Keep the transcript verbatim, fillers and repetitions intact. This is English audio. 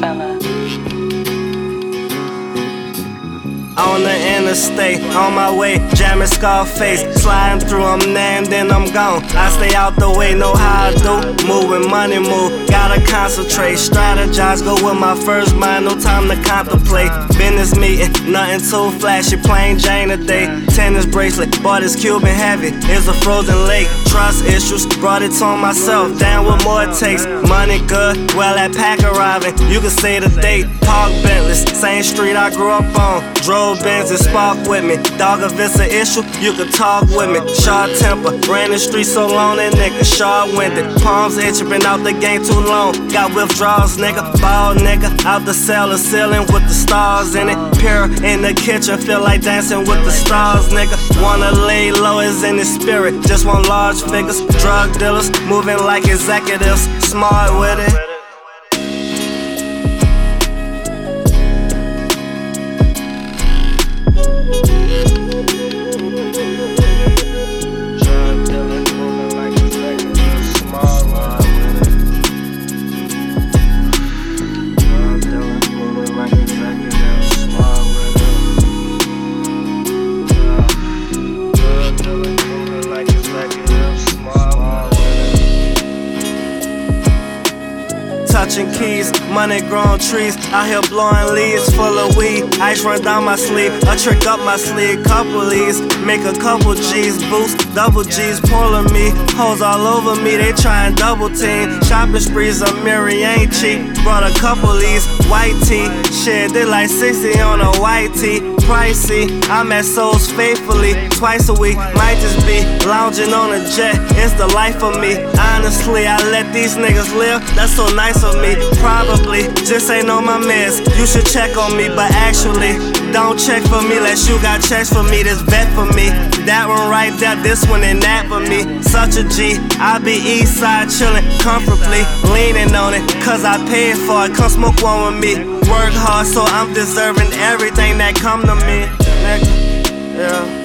fella. On the interstate, on my way, jamming Scarface, sliding through, I'm there and then I'm gone. I stay out the way, know how I do, moving money move, gotta concentrate, strategize, go with my first mind, no time to contemplate. Business meeting, nothing too flashy, plain Jane today. Tennis bracelet, bought this Cuban heavy, it's a frozen lake. Trust issues, brought it to myself, down what more it takes. Money good, well that pack arriving, you can say the date. Park Bentleys, same street I grew up on, drove Benz and spark with me. Dog, if it's an issue, you can talk with me. Short temper, ran the street so long that nigga short-winded. Palms itching, been out the game too long. Got withdrawals, nigga, ball nigga. Out the cellar, ceiling with the stars in it. Pure in the kitchen, feel like dancing with the stars, nigga. Wanna lay low is in the spirit, just want large figures. Drug dealers, moving like executives, smart with it. Touching keys, money growing trees, out here blowing leaves full of weed. Ice run down my sleeve, a trick up my sleeve, couple leaves, make a couple G's, boost, double G's, pulling me, hoes all over me, they tryin' double team. Shopping sprees, a mirror ain't cheap, brought a couple leaves, white tee, shit, they like sixty on a white tee. Pricey, I'm at Souls faithfully, twice a week, might just be lounging on a jet, it's the life of me. Honestly, I let these niggas live, that's so nice of me. Probably, just ain't on my meds, you should check on me, but actually, don't check for me unless you got checks for me, this vet for me. That one right there, this one and that for me. Such a G, I be east side chillin' comfortably, leaning on it, cause I paid for it, come smoke one with me. Work hard so I'm deserving everything that come to me, nigga, yeah.